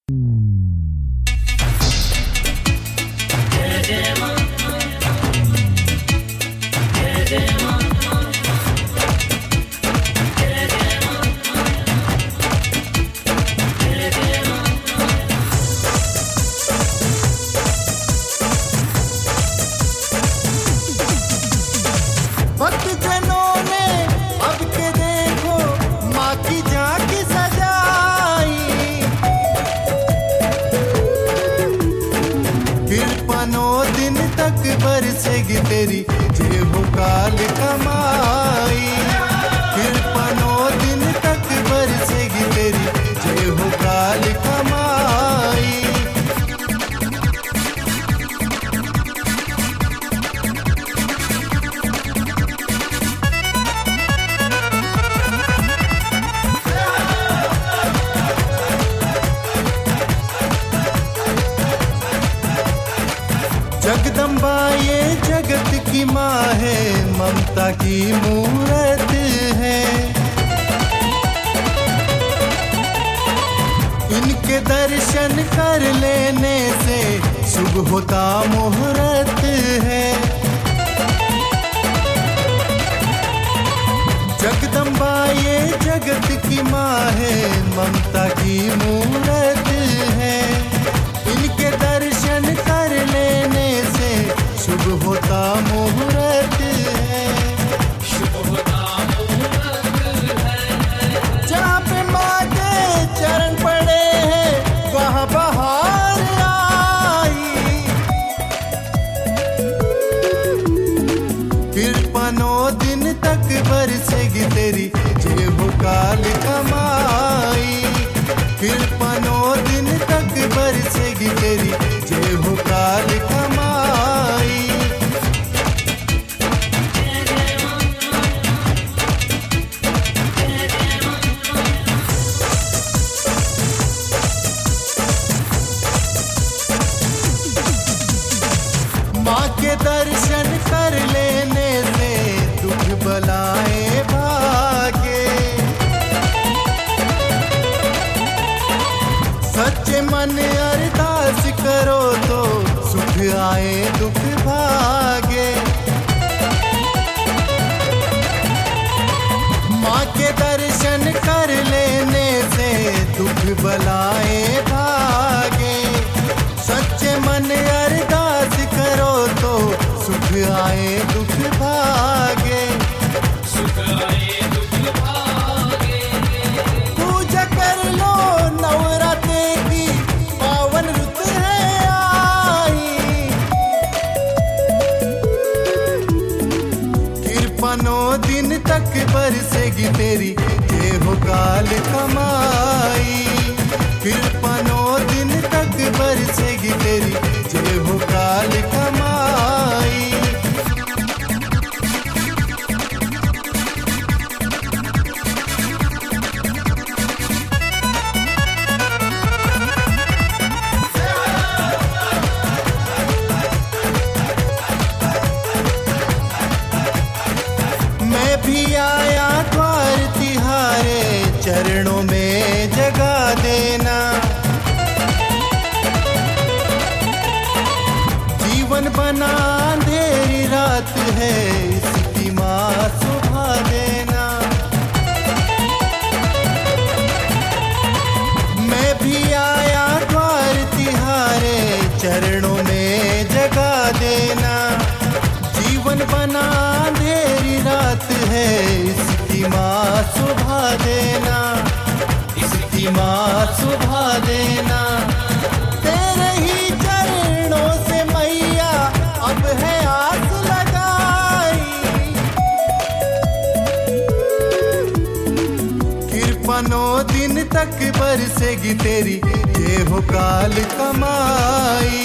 बरसेगी तेरी जे हो काल कमाई, फिर 15 दिन तक बरसेगी तेरी जे हो काल कमाई। जगदम्बा ये जगत की माँ है, ममता की मूरत है। इनके दर्शन कर लेने से शुभ होता मुहूर्त है। जगदम्बा ये जगत की माँ है, ममता की मूरत है। इनके दर्शन कर लेने से शुभ होता मुहूर्त है, शुभ होता मुहूर्त है। जहाँ पे माँ के चरण पड़े हैं वहाँ बहार आई, फिर 15 दिन तक बरसेगी तेरी जे हो काल कमाई, फिर 15 दिन तक बरसेगी तेरी जे हो काल कमाई। माँ के दर्शन कर लेने से दुख बलाएं भागे, सच्चे मन अरदास करो तो सुख आए दुख भागे। माँ के दर्शन कर लेने से दुख बलाएं भागे, सच्चे मन अरदास करो तो सुख आए दुख भागे, सुख आए दुख भागे। पूजा कर लो नवरात्रे की पावन रुत है आई, फिर 15 दिन तक बरसेगी तेरी जे हो काल कमाई, फिर 15 दिन तक बरसेगी तेरी जे हो काल कमाई। मैं भी आया द्वार तिहारे, चरणों में जगा देना। जीवन बना अंधेरी रात है, इसकी माँ सुभा देना। मैं भी आया द्वार तिहारे, चरणों में जगा देना। जीवन बना अंधेरी रात है, इसकी माँ सुभा देना, इसकी माँ सुभा देना। तेरे ही चरणों से मैया अब है आस लगाई, फिर 15 दिन तक बरसेगी तेरी जे हो काल कमाई,